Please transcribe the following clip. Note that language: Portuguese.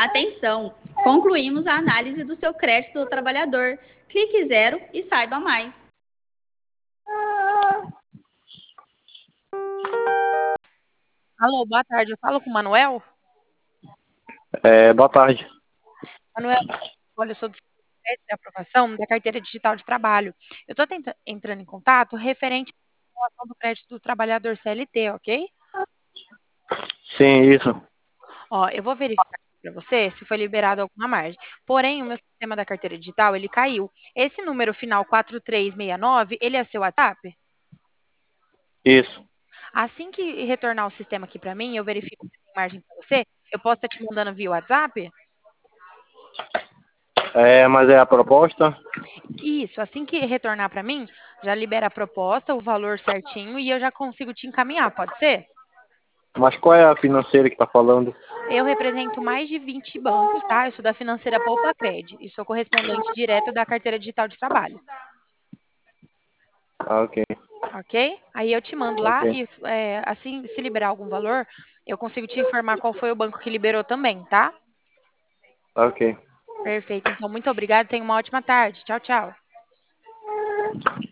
Atenção! Concluímos a análise do seu crédito do trabalhador. Clique zero e saiba mais. Alô, boa tarde. Eu falo com o Manuel? Boa tarde. Manuel, olha, eu sou do crédito de aprovação da carteira digital de trabalho. Eu estou entrando em contato referente à aprovação do crédito do trabalhador CLT, ok? Sim, isso. Ó, eu vou verificar para você se foi liberado alguma margem. Porém, o meu sistema da carteira digital, ele caiu. Esse número final 4369, ele é seu WhatsApp? Isso. Assim que retornar o sistema aqui para mim, eu verifico se tem margem para você, eu posso estar te mandando via WhatsApp? Mas é a proposta? Isso, assim que retornar para mim, já libera a proposta, o valor certinho e eu já consigo te encaminhar, pode ser? Mas qual é a financeira que está falando? Eu represento mais de 20 bancos, tá? Eu sou da financeira Poupa Cred e sou correspondente direto da carteira digital de trabalho, Ah, ok. ok? Aí eu te mando lá Ok. e assim, se liberar algum valor, eu consigo te informar qual foi o banco que liberou também, tá? Ok. Perfeito, então muito obrigada, tenha uma ótima tarde. Tchau, tchau.